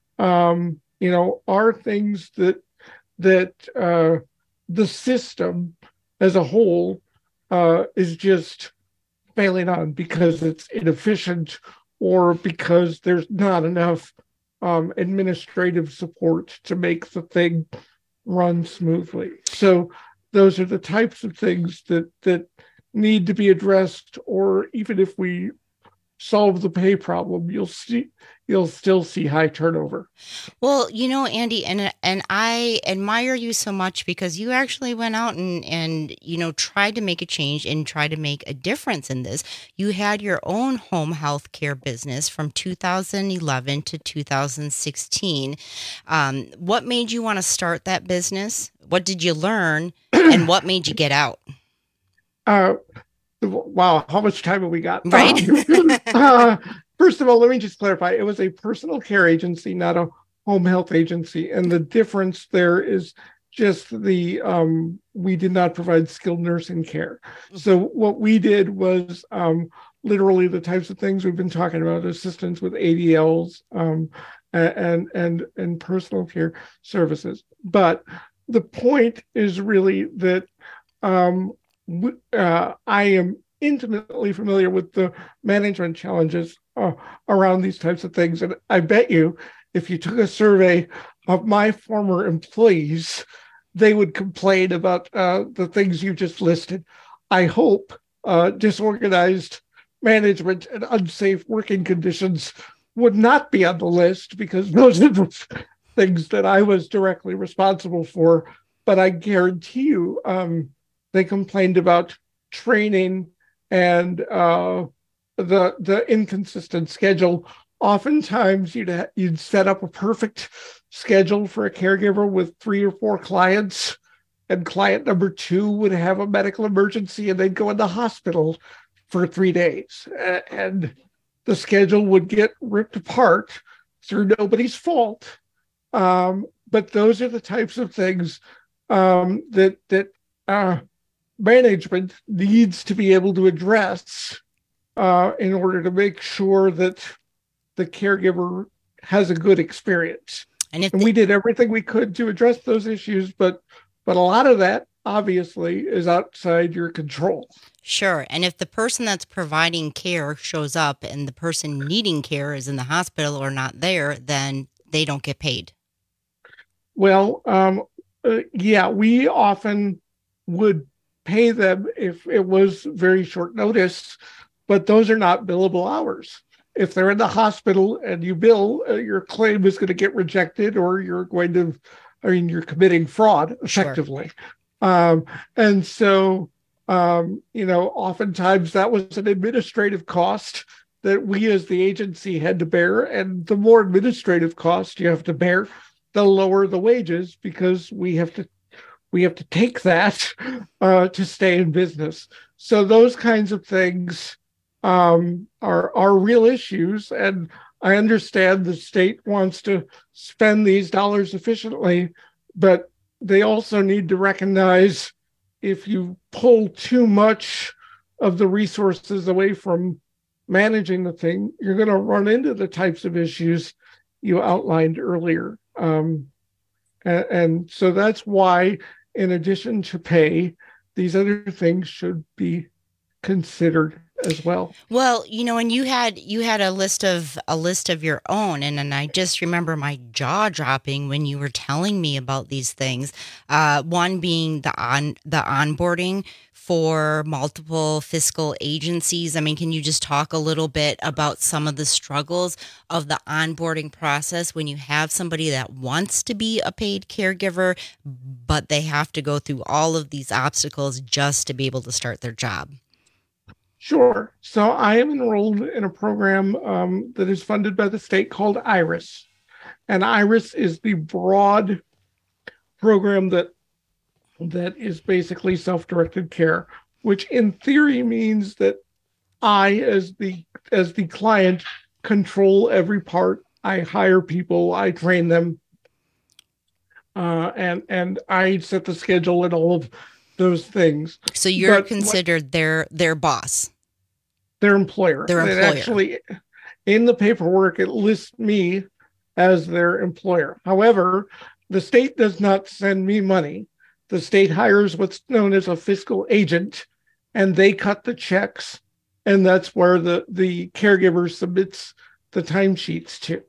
Speaker 21: um, you know, are things that that uh, the system as a whole uh, is just failing on because it's inefficient or because there's not enough um, administrative support to make the thing run smoothly. So those are the types of things that that need to be addressed, or even if we solve the pay problem, you'll see you'll still see high turnover.
Speaker 20: Well, you know, Andy, and and I admire you so much because you actually went out and and you know tried to make a change and tried to make a difference in this. You had your own home health care business from two thousand eleven to two thousand sixteen. Um, what made you want to start that business? What did you learn, and what made you get out?
Speaker 21: Uh, wow, how much time have we got?
Speaker 20: Right.
Speaker 21: uh, first of all, let me just clarify. It was a personal care agency, not a home health agency. And the difference there is just the, um, we did not provide skilled nursing care. So what we did was um, literally the types of things we've been talking about, assistance with A D Ls um, and, and, and personal care services. But the point is really that um, Uh, I am intimately familiar with the management challenges uh, around these types of things. And I bet you, if you took a survey of my former employees, they would complain about uh, the things you just listed. I hope uh, disorganized management and unsafe working conditions would not be on the list, because those are the things that I was directly responsible for. But I guarantee you, um, they complained about training and uh, the the inconsistent schedule. Oftentimes, you'd ha- you'd set up a perfect schedule for a caregiver with three or four clients, and client number two would have a medical emergency and they'd go in the hospital for three days. And the schedule would get ripped apart through nobody's fault. Um, but those are the types of things um, that, that uh, management needs to be able to address uh, in order to make sure that the caregiver has a good experience.
Speaker 20: And, if
Speaker 21: and
Speaker 20: they-
Speaker 21: we did everything we could to address those issues, but but a lot of that obviously is outside your control.
Speaker 20: Sure. And if the person that's providing care shows up and the person needing care is in the hospital or not there, then they don't get paid.
Speaker 21: Well, um, uh, yeah, we often would pay them if it was very short notice, but those are not billable hours. If they're in the hospital and you bill, uh, your claim is going to get rejected, or you're going to, I mean, you're committing fraud effectively. Sure. Um, and so, um, you know, oftentimes that was an administrative cost that we as the agency had to bear. And the more administrative cost you have to bear, the lower the wages, because we have to we have to take that uh, to stay in business. So those kinds of things um, are are real issues, and I understand the state wants to spend these dollars efficiently, but they also need to recognize if you pull too much of the resources away from managing the thing, you're going to run into the types of issues you outlined earlier. Um, and, and so that's why, in addition to pay, these other things should be considered as well.
Speaker 20: Well, you know, and you had you had a list of a list of your own, and, and I just remember my jaw dropping when you were telling me about these things. Uh, one being the on the onboarding for multiple fiscal agencies. I mean, can you just talk a little bit about some of the struggles of the onboarding process when you have somebody that wants to be a paid caregiver, but they have to go through all of these obstacles just to be able to start their job?
Speaker 21: Sure. So I am enrolled in a program um, that is funded by the state called IRIS. And IRIS is the broad program that that is basically self-directed care, which in theory means that I, as the as the client, control every part. I hire people, I train them, uh, and and I set the schedule and all of those things.
Speaker 20: So you're
Speaker 21: But
Speaker 20: considered what, their their boss,
Speaker 21: their employer.
Speaker 20: Their employer.
Speaker 21: It actually, in the paperwork, it lists me as their employer. However, the state does not send me money. The state hires what's known as a fiscal agent, and they cut the checks, and that's where the, the caregiver submits the timesheets to.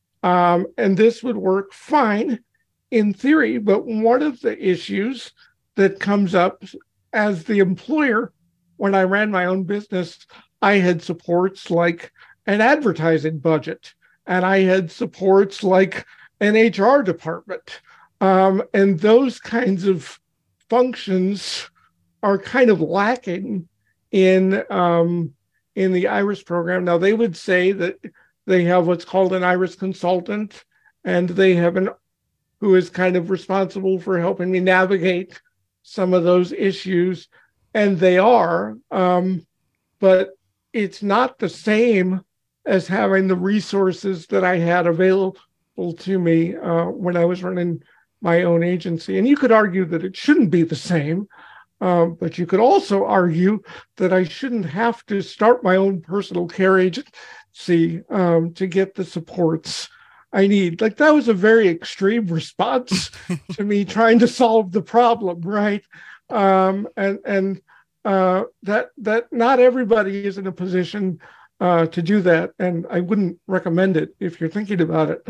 Speaker 21: Um, and this would work fine in theory, but one of the issues that comes up as the employer, when I ran my own business, I had supports like an advertising budget, and I had supports like an H R department. Um, and those kinds of functions are kind of lacking in um, in the IRIS program. Now, they would say that they have what's called an IRIS consultant, and they have an who is kind of responsible for helping me navigate some of those issues, and they are, um, but it's not the same as having the resources that I had available to me uh, when I was running my own agency. And you could argue that it shouldn't be the same, um, but you could also argue that I shouldn't have to start my own personal care agency um, to get the supports I need. Like, that was a very extreme response to me trying to solve the problem, right? Um, and and uh, that that not everybody is in a position uh, to do that, and I wouldn't recommend it if you're thinking about it.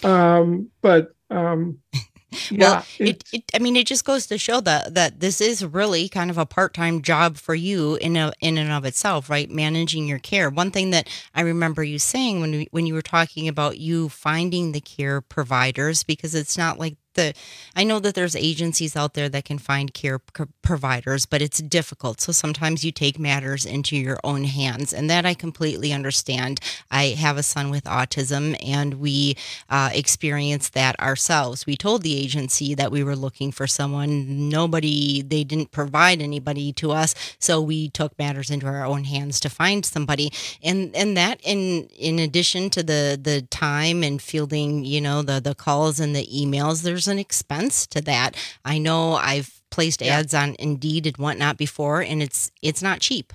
Speaker 21: Um, but um, yeah,
Speaker 20: well, it, it, I mean, it just goes to show that that this is really kind of a part-time job for you in a, in and of itself, right? Managing your care. One thing that I remember you saying when we, when you were talking about you finding the care providers, because it's not like the, I know that there's agencies out there that can find care p- providers, but it's difficult. So sometimes you take matters into your own hands, and that I completely understand. I have a son with autism, and we uh, experienced that ourselves. We told the agency that we were looking for someone. Nobody, they didn't provide anybody to us, so we took matters into our own hands to find somebody. And and that in in addition to the the time and fielding, you know, the the calls and the emails, there's an expense to that. I know I've placed
Speaker 21: Yeah.
Speaker 20: ads on Indeed and whatnot before, and it's it's not cheap.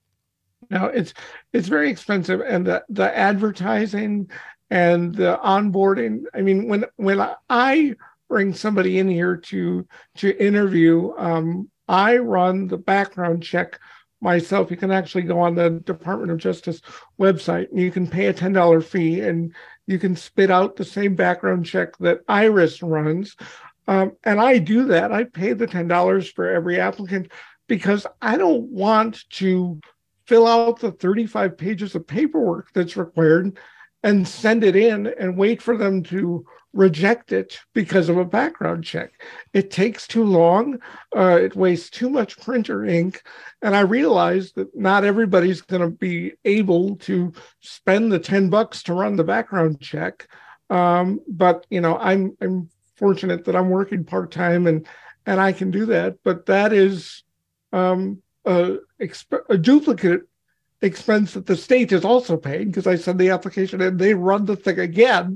Speaker 21: No, it's it's very expensive, and the the advertising and the onboarding. I mean, when when I bring somebody in here to to interview, um, I run the background check myself. You can actually go on the Department of Justice website, and you can pay a ten dollars fee, and you can spit out the same background check that IRIS runs. Um, and I do that. I pay the ten dollars for every applicant because I don't want to fill out the thirty-five pages of paperwork that's required and send it in and wait for them to reject it because of a background check. It takes too long. Uh, it wastes too much printer ink. And I realize that not everybody's going to be able to spend the ten bucks to run the background check. Um, but, you know, I'm, I'm fortunate that I'm working part-time and, and I can do that. But that is um, a, exp- a duplicate expense that the state is also paying, because I send the application and they run the thing again.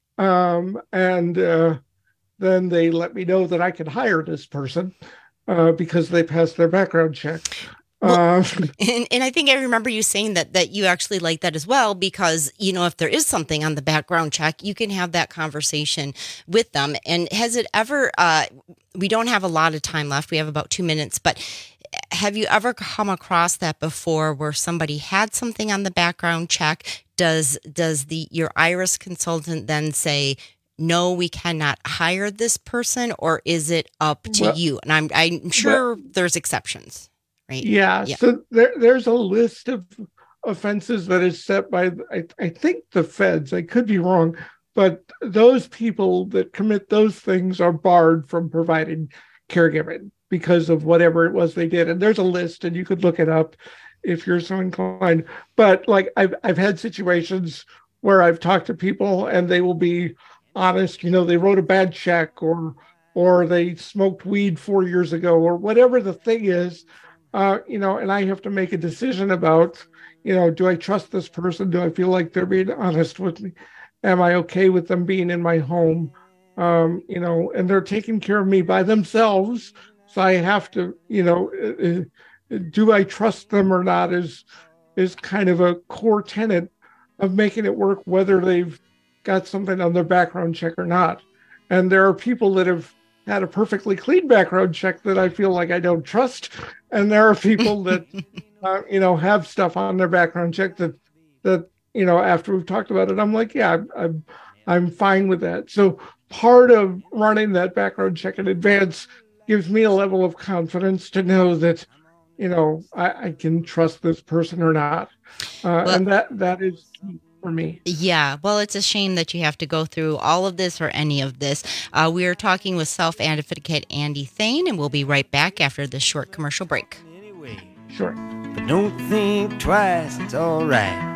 Speaker 21: Um, and uh, then they let me know that I can hire this person uh, because they passed their background check.
Speaker 20: Well,
Speaker 21: Uh,
Speaker 20: and, and I think I remember you saying that that you actually like that as well, because, you know, if there is something on the background check, you can have that conversation with them. And has it ever, uh, we don't have a lot of time left. We have about two minutes, but have you ever come across that before where somebody had something on the background check? Does does the your IRIS consultant then say, no, we cannot hire this person, or is it up to
Speaker 21: Well-
Speaker 20: you? And I'm I'm sure there's exceptions, right?
Speaker 21: Yeah, so there, there's a list of offenses that is set by, I, I think, the feds. I could be wrong, but those people that commit those things are barred from providing caregiving because of whatever it was they did. And there's a list, and you could look it up if you're so inclined. But like I've I've had situations where I've talked to people and they will be honest. You know, they wrote a bad check, or or they smoked weed four years ago, or whatever the thing is. Uh, you know, and I have to make a decision about, you know, do I trust this person? Do I feel like they're being honest with me? Am I okay with them being in my home? Um, you know, and they're taking care of me by themselves. So I have to, you know, uh, do I trust them or not is is kind of a core tenet of making it work, whether they've got something on their background check or not. And there are people that have had a perfectly clean background check that I feel like I don't trust. And there are people that, uh, you know, have stuff on their background check that, that, you know, after we've talked about it, I'm like, yeah, I'm, I'm, I'm fine with that. So part of running that background check in advance gives me a level of confidence to know that, you know, I, I can trust this person or not. Uh,
Speaker 20: Well-
Speaker 21: and that, that is key for me.
Speaker 20: Yeah, well, it's a shame that you have to go through all of this or any of this. Uh, we are talking with self-advocate Andy Thane, and we'll be right back after this short commercial break.
Speaker 21: Sure.
Speaker 31: But don't think twice, it's all right.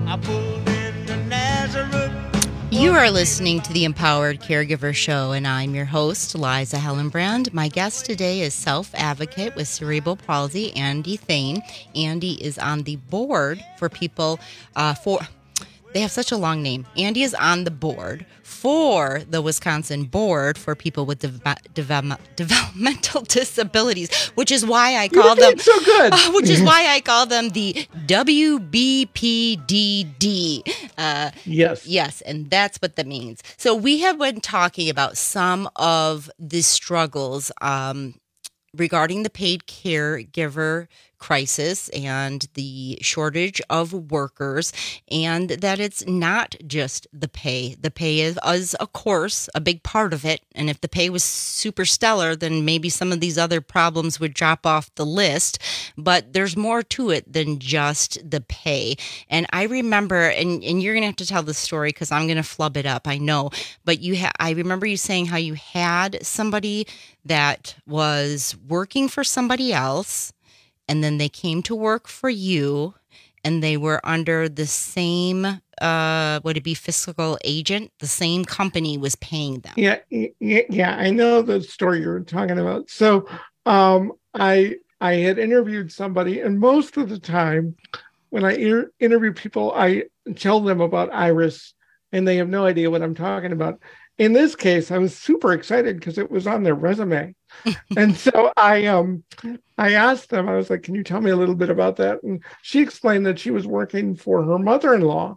Speaker 31: I pulled into Nazareth.
Speaker 20: You are listening to the Empowered Caregiver Show, and I'm your host, Liza Hellenbrand. My guest today is self-advocate with cerebral palsy, Andy Thane. Andy is on the board for people uh, for... They have such a long name. Andy is on the board for the Wisconsin Board for People with Deve- Deve- Developmental Disabilities, which is why I call them
Speaker 21: so good.
Speaker 20: Uh, which is why I call them the W B P D D. Uh,
Speaker 21: yes,
Speaker 20: yes, and that's what that means. So we have been talking about some of the struggles um, regarding the paid caregiver crisis and the shortage of workers, and that it's not just the pay. The pay is, is, of course, a big part of it. And if the pay was super stellar, then maybe some of these other problems would drop off the list. But there's more to it than just the pay. And I remember, and, and you're going to have to tell the story because I'm going to flub it up, I know. But you, ha- I remember you saying how you had somebody that was working for somebody else, and then they came to work for you, and they were under the same, uh, would it be fiscal agent? The same company was paying them.
Speaker 21: Yeah, yeah, yeah. I know the story you're talking about. So um, I I had interviewed somebody, and most of the time when I inter- interview people, I tell them about Iris, and they have no idea what I'm talking about. In this case, I was super excited because it was on their resume. And so I um I asked them, I was like, can you tell me a little bit about that? And she explained that she was working for her mother-in-law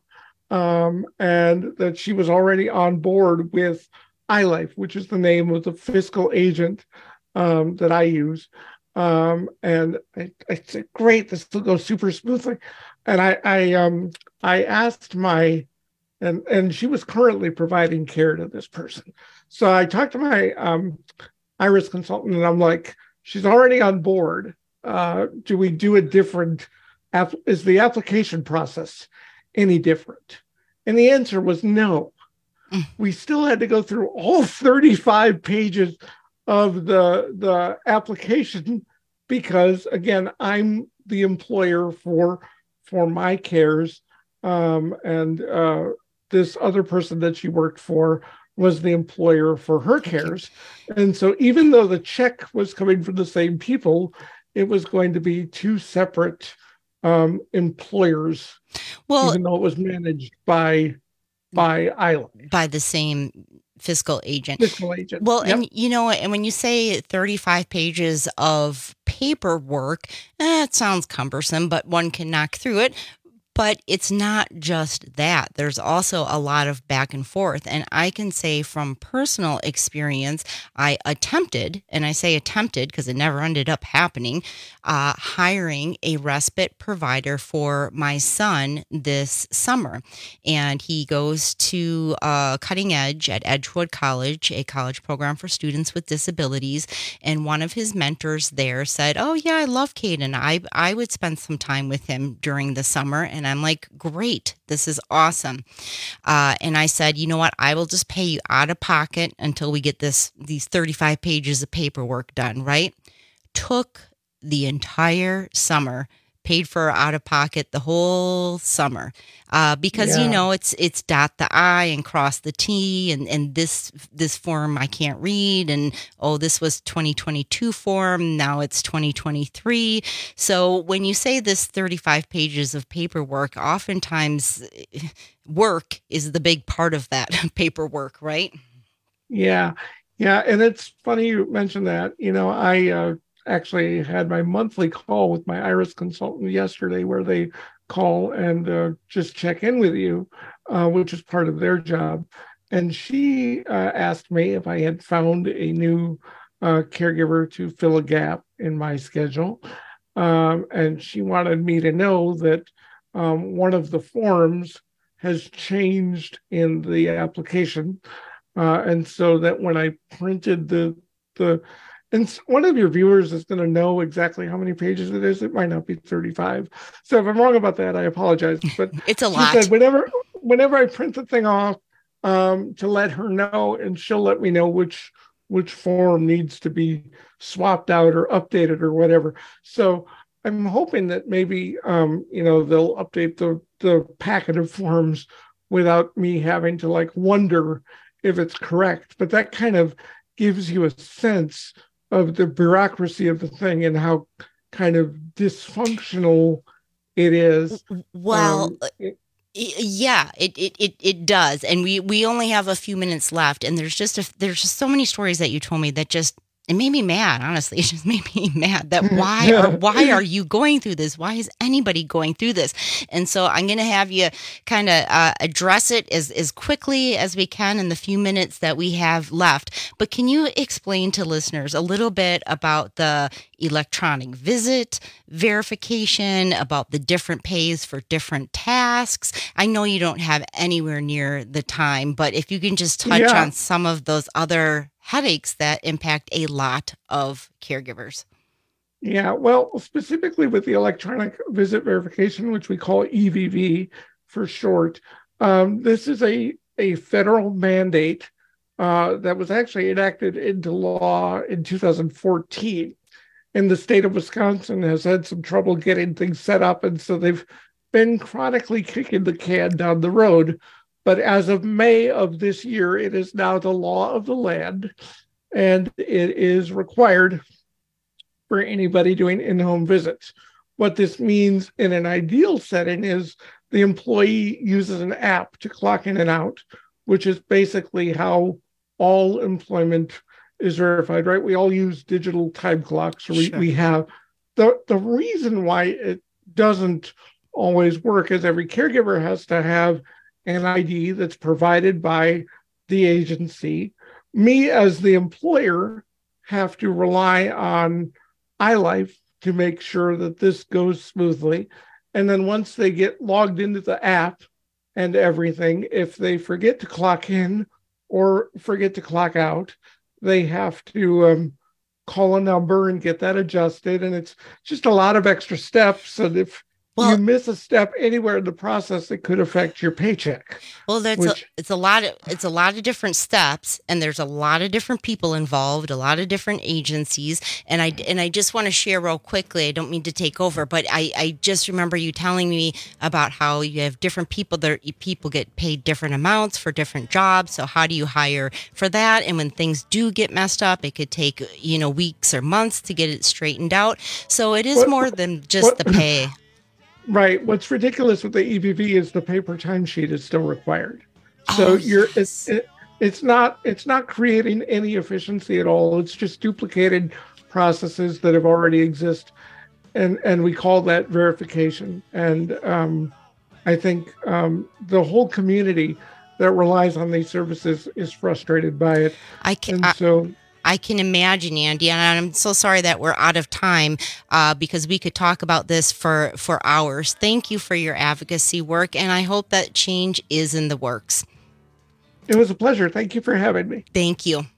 Speaker 21: um, and that she was already on board with iLife, which is the name of the fiscal agent um, that I use. Um, and I, I said, great, this will go super smoothly. And I I um I asked my And, and she was currently providing care to this person. So I talked to my um, Iris consultant, and I'm like, she's already on board. Uh, do we do a different, app- is the application process any different? And the answer was no. Mm. We still had to go through all thirty-five pages of the, the application because, again, I'm the employer for, for my cares. Um, and, uh, this other person that she worked for was the employer for her cares. And so even though the check was coming from the same people, it was going to be two separate um, employers, well, even though it was managed by by Island.
Speaker 20: By the same fiscal agent.
Speaker 21: Fiscal agent.
Speaker 20: Well,
Speaker 21: yep.
Speaker 20: And you know, and when you say thirty-five pages of paperwork, eh, it sounds cumbersome, but one can knock through it. But it's not just that. There's also a lot of back and forth. And I can say from personal experience, I attempted, and I say attempted because it never ended up happening, uh, hiring a respite provider for my son this summer. And he goes to uh, Cutting Edge at Edgewood College, a college program for students with disabilities. And one of his mentors there said, oh, yeah, I love Caden. I, I would spend some time with him during the summer. And And I'm like, great, this is awesome. Uh, and I said, you know what? I will just pay you out of pocket until we get this these thirty-five pages of paperwork done, right? Took the entire summer, paid for out of pocket the whole summer uh, because, yeah. you know, it's it's dot the I and cross the T and, and this this form I can't read. And, oh, this was twenty twenty-two form. Now it's twenty twenty-three. So when you say this thirty-five pages of paperwork, oftentimes work is the big part of that paperwork, right?
Speaker 21: Yeah. Yeah. And it's funny you mentioned that. You know, I uh, actually had my monthly call with my Iris consultant yesterday where they call and uh, just check in with you, uh, which is part of their job. And she uh, asked me if I had found a new uh, caregiver to fill a gap in my schedule. Um, and she wanted me to know that um, one of the forms has changed in the application. Uh, and so that when I printed the, the, and one of your viewers is going to know exactly how many pages it is. It might not be thirty-five. So if I'm wrong about that, I apologize. But
Speaker 20: it's a
Speaker 21: she
Speaker 20: lot.
Speaker 21: Said whenever, whenever I print the thing off, um, to let her know, and she'll let me know which which form needs to be swapped out or updated or whatever. So I'm hoping that maybe um, you know they'll update the the packet of forms without me having to like wonder if it's correct. But that kind of gives you a sense of the bureaucracy of the thing and how kind of dysfunctional it is.
Speaker 20: Well,
Speaker 21: Um, it-
Speaker 20: yeah, it, it, it, it does. And we, we only have a few minutes left. And there's just, a, there's just so many stories that you told me that just, it made me mad, honestly. It just made me mad that why are, why are you going through this? Why is anybody going through this? And so I'm going to have you kind of uh, address it as, as quickly as we can in the few minutes that we have left. But can you explain to listeners a little bit about the electronic visit verification, about the different pays for different tasks? I know you don't have anywhere near the time, but if you can just touch
Speaker 21: Yeah.
Speaker 20: on some of those other headaches that impact a lot of caregivers.
Speaker 21: Yeah, well, specifically with the electronic visit verification, which we call E V V for short, um, this is a, a federal mandate uh, that was actually enacted into law in two thousand fourteen. And the state of Wisconsin has had some trouble getting things set up, and so they've been chronically kicking the can down the road. But as of May of this year, it is now the law of the land, and it is required for anybody doing in-home visits. What this means in an ideal setting is the employee uses an app to clock in and out, which is basically how all employment is verified, right? We all use digital time clocks. Or we,
Speaker 20: Sure.
Speaker 21: we have the, the reason why it doesn't always work is every caregiver has to have an I D that's provided by the agency. Me as the employer have to rely on iLife to make sure that this goes smoothly. And then once they get logged into the app and everything, if they forget to clock in or forget to clock out, they have to um, call a number and get that adjusted. And it's just a lot of extra steps. And if
Speaker 20: Well-
Speaker 21: you miss a step anywhere in the process, it could affect your paycheck.
Speaker 20: Well, there's
Speaker 21: Which-
Speaker 20: a, it's a lot of it's a lot of different steps, and there's a lot of different people involved, a lot of different agencies, and I and I just want to share real quickly. I don't mean to take over, but I, I just remember you telling me about how you have different people that people get paid different amounts for different jobs. So how do you hire for that? And when things do get messed up, it could take you know weeks or months to get it straightened out. So it is
Speaker 21: What-
Speaker 20: more than just
Speaker 21: what-
Speaker 20: the pay.
Speaker 21: Right. What's ridiculous with the E V V is the paper timesheet is still required. So
Speaker 20: Oh,
Speaker 21: you're it's it, it's not it's not creating any efficiency at all. It's just duplicated processes that have already exist, and and we call that verification. And um, I think um, the whole community that relies on these services is frustrated by it.
Speaker 20: I can.
Speaker 21: And
Speaker 20: I-
Speaker 21: so.
Speaker 20: I can imagine, Andy, and I'm so sorry that we're out of time uh, because we could talk about this for, for hours. Thank you for your advocacy work, and I hope that change is in the works.
Speaker 21: It was a pleasure. Thank you for having me.
Speaker 20: Thank you.